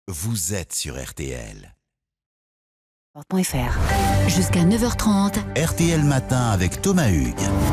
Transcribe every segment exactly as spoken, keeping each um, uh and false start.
vous êtes sur R T L. Jusqu'à neuf heures trente. R T L Matin avec Thomas Hugues.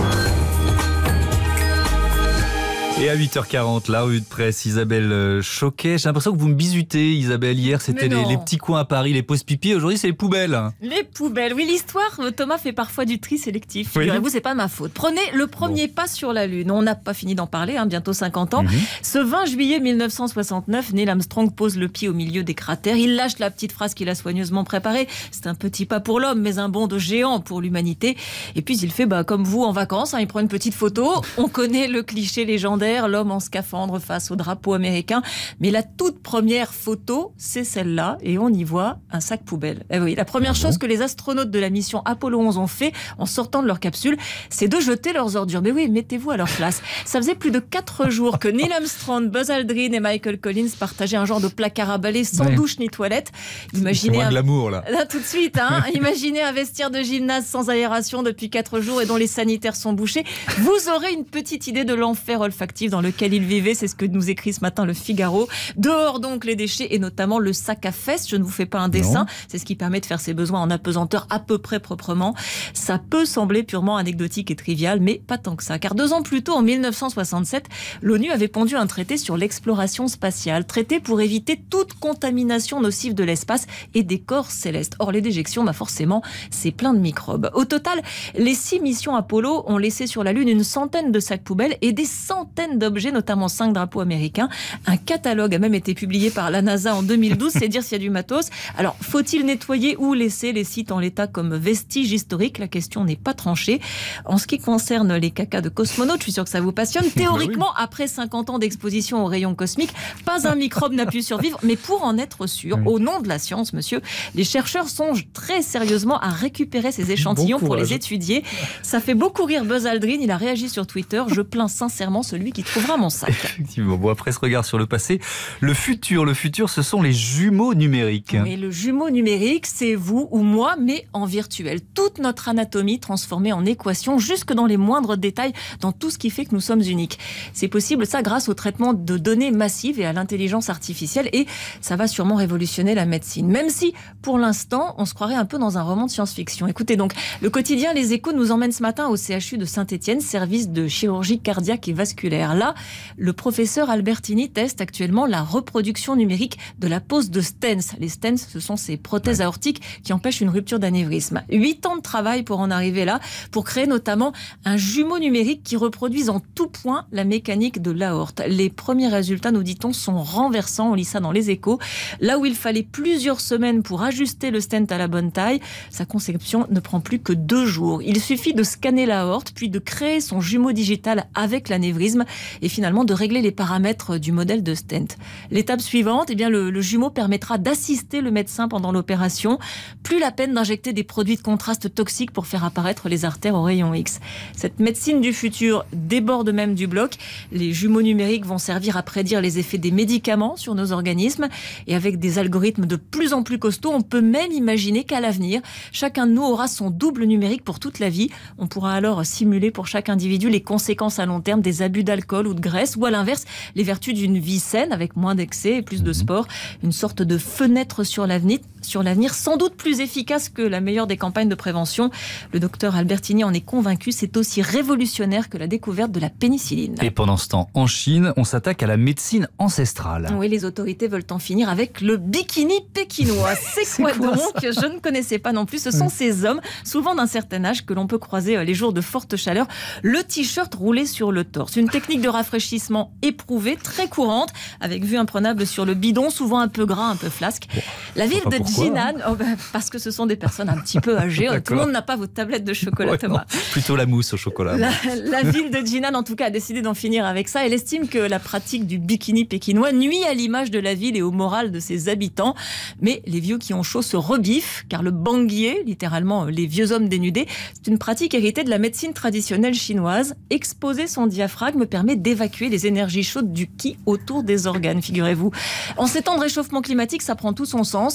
Et à huit heures quarante, la revue de presse, Isabelle Choquet. J'ai l'impression que vous me bisutez, Isabelle. Hier, c'était les, les petits coins à Paris, les pauses pipi. Aujourd'hui, c'est les poubelles. Les poubelles, oui, l'histoire, Thomas fait parfois du tri sélectif. Oui. Figurez-vous, c'est pas ma faute. Prenez le premier bon. pas sur la Lune. On n'a pas fini d'en parler, hein, bientôt cinquante ans. Mm-hmm. Ce vingt juillet mille neuf cent soixante-neuf, Neil Armstrong pose le pied au milieu des cratères. Il lâche la petite phrase qu'il a soigneusement préparée. C'est un petit pas pour l'homme, mais un bond de géant pour l'humanité. Et puis, il fait bah, comme vous en vacances. Hein, il prend une petite photo. On connaît le cliché légendaire. L'homme en scaphandre face au drapeau américain. Mais la toute première photo, c'est celle-là. Et on y voit un sac poubelle. Eh oui, la première ah chose bon que les astronautes de la mission Apollo onze ont fait en sortant de leur capsule, c'est de jeter leurs ordures. Mais oui, mettez-vous à leur place. Ça faisait plus de quatre jours que Neil Armstrong, Buzz Aldrin et Michael Collins partageaient un genre de placard à balai sans ouais. douche ni toilette. Imaginez un... de l'amour, là. là. Tout de suite, hein. Imaginez un vestiaire de gymnase sans aération depuis quatre jours et dont les sanitaires sont bouchés. Vous aurez une petite idée de l'enfer olfactif dans lequel il vivait, c'est ce que nous écrit ce matin le Figaro. Dehors donc les déchets et notamment le sac à fesses. Je ne vous fais pas un dessin, non. C'est ce qui permet de faire ses besoins en apesanteur à peu près proprement. Ça peut sembler purement anecdotique et trivial, mais pas tant que ça. Car deux ans plus tôt, en mille neuf cent soixante-sept, l'ONU avait pondu un traité sur l'exploration spatiale. Traité pour éviter toute contamination nocive de l'espace et des corps célestes. Or, les déjections, bah forcément, c'est plein de microbes. Au total, les six missions Apollo ont laissé sur la Lune une centaine de sacs poubelles et des centaines d'objets, notamment cinq drapeaux américains. Un catalogue a même été publié par la NASA en deux mille douze, c'est dire s'il y a du matos. Alors, faut-il nettoyer ou laisser les sites en l'état comme vestiges historiques? La question n'est pas tranchée. En ce qui concerne les cacas de cosmonautes, je suis sûre que ça vous passionne. Théoriquement, après cinquante ans d'exposition aux rayons cosmiques, pas un microbe n'a pu survivre. Mais pour en être sûr, au nom de la science, monsieur, les chercheurs songent très sérieusement à récupérer ces échantillons bon pour les étudier. Ça fait beaucoup rire Buzz Aldrin. Il a réagi sur Twitter. Je plains sincèrement celui qui trouvera mon sac. Effectivement. Bon, après ce regard sur le passé, le futur, le futur, ce sont les jumeaux numériques. Mais le jumeau numérique, c'est vous ou moi, mais en virtuel. Toute notre anatomie transformée en équation, jusque dans les moindres détails, dans tout ce qui fait que nous sommes uniques. C'est possible, ça, grâce au traitement de données massives et à l'intelligence artificielle, et ça va sûrement révolutionner la médecine. Même si, pour l'instant, on se croirait un peu dans un roman de science-fiction. Écoutez donc, le quotidien Les Échos nous emmène ce matin au C H U de Saint-Étienne, service de chirurgie cardiaque et vasculaire. Là, le professeur Albertini teste actuellement la reproduction numérique de la pose de stents. Les stents, ce sont ces prothèses aortiques qui empêchent une rupture d'anévrisme. Huit ans de travail pour en arriver là, pour créer notamment un jumeau numérique qui reproduise en tout point la mécanique de l'aorte. Les premiers résultats, nous dit-on, sont renversants. On lit ça dans Les Échos. Là où il fallait plusieurs semaines pour ajuster le stent à la bonne taille, sa conception ne prend plus que deux jours. Il suffit de scanner l'aorte, puis de créer son jumeau digital avec l'anévrisme et finalement de régler les paramètres du modèle de stent. L'étape suivante, eh bien le, le jumeau permettra d'assister le médecin pendant l'opération. Plus la peine d'injecter des produits de contraste toxiques pour faire apparaître les artères au rayon X. Cette médecine du futur déborde même du bloc. Les jumeaux numériques vont servir à prédire les effets des médicaments sur nos organismes. Et avec des algorithmes de plus en plus costauds, on peut même imaginer qu'à l'avenir, chacun de nous aura son double numérique pour toute la vie. On pourra alors simuler pour chaque individu les conséquences à long terme des abus d'alcool ou de graisse, ou à l'inverse, les vertus d'une vie saine avec moins d'excès et plus de sport. Une sorte de fenêtre sur l'avenir, sur l'avenir, sans doute plus efficace que la meilleure des campagnes de prévention. Le docteur Albertini en est convaincu, c'est aussi révolutionnaire que la découverte de la pénicilline. Et pendant ce temps, en Chine, on s'attaque à la médecine ancestrale. Oui, les autorités veulent en finir avec le bikini pékinois. C'est, c'est quoi, quoi donc? Je ne connaissais pas non plus. Ce sont ces hommes, souvent d'un certain âge, que l'on peut croiser les jours de forte chaleur, le t-shirt roulé sur le torse. Une technique de rafraîchissement éprouvée, très courante, avec vue imprenable sur le bidon, souvent un peu gras, un peu flasque. Bon, la ville de Jinan, oh ben, parce que ce sont des personnes un petit peu âgées, tout le monde n'a pas votre tablette de chocolat, ouais, Thomas. Non, plutôt la mousse au chocolat. La, la ville de Jinan, en tout cas, a décidé d'en finir avec ça. Elle estime que la pratique du bikini pékinois nuit à l'image de la ville et au moral de ses habitants. Mais les vieux qui ont chaud se rebiffent, car le bangié, littéralement les vieux hommes dénudés, c'est une pratique héritée de la médecine traditionnelle chinoise. Exposer son diaphragme permet d'évacuer les énergies chaudes du ki autour des organes, figurez-vous. En ces temps de réchauffement climatique, ça prend tout son sens. Sous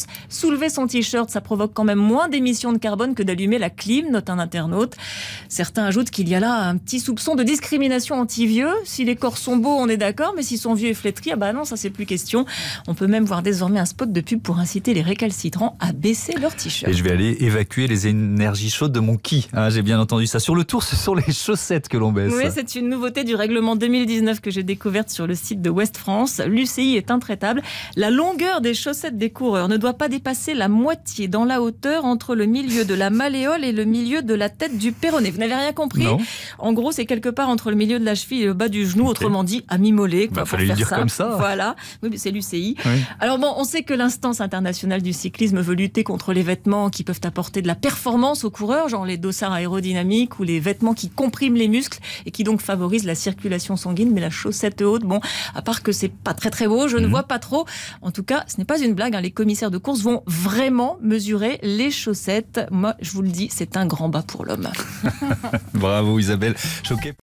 soulever son t-shirt, ça provoque quand même moins d'émissions de carbone que d'allumer la clim, note un internaute. Certains ajoutent qu'il y a là un petit soupçon de discrimination anti-vieux. Si les corps sont beaux, on est d'accord, mais s'ils sont vieux et flétris, ah bah non, ça c'est plus question. On peut même voir désormais un spot de pub pour inciter les récalcitrants à baisser leur t-shirt. Et je vais aller évacuer les énergies chaudes de mon ki. Hein, j'ai bien entendu ça. Sur le tour, ce sont les chaussettes que l'on baisse. Oui, c'est une nouveauté du règlement deux mille dix-neuf que j'ai découverte sur le site de Ouest France. L'U C I est intraitable. La longueur des chaussettes des coureurs ne doit pas dépasser la moitié dans la hauteur entre le milieu de la malléole et le milieu de la tête du péroné. Vous n'avez rien compris? Non. En gros, c'est quelque part entre le milieu de la cheville et le bas du genou, okay. Autrement dit, à mi-mollet. Il bah, fallait le dire ça. comme ça. Voilà, oui, c'est l'U C I. Oui. Alors bon, on sait que l'instance internationale du cyclisme veut lutter contre les vêtements qui peuvent apporter de la performance aux coureurs, genre les dossards aérodynamiques ou les vêtements qui compriment les muscles et qui donc favorisent la circulation sanguine. Mais la chaussette haute, bon, à part que c'est pas très très beau, je mmh. ne vois pas trop. En tout cas, ce n'est pas une blague, hein. Les commissaires de course vont vraiment mesurer les chaussettes. Moi, je vous le dis, c'est un grand bas pour l'homme. Bravo Isabelle Choquet.